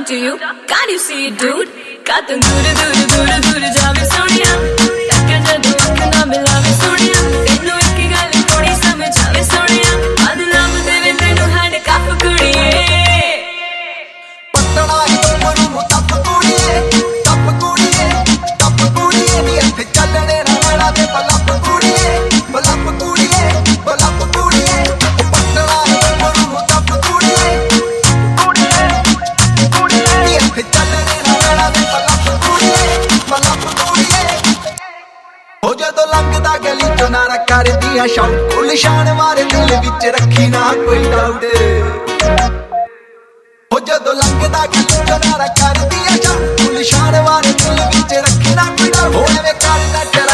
talking to you. Can't you see it, dude? Got them दूर जावे सोनिया तक जदों अख ना मिलावे सोनिया तेनू एक गल थोड़ी समझ आवे सोनिया बदनाम देवे तेनू हैंड कप कुड़िए पत्तड़ा ही मरू नु तप कुड़िए नी अख चलने ना लड़ा दे बलप कुड़िए पत्तड़ा ही मरू नु तप कुड़िए नी अख चलने ना लड़ा दे बलप कुड़िए हो जदों लंघदा गली चों नारा करदियां शाउट फुल शान मारे दिल विच रखी ना कोई डाउट हो जदों लंघदा गली चों नारा करदियां शाउट फुल शान मारे दिल विच रखी ना कोई डाउट होवे कर ना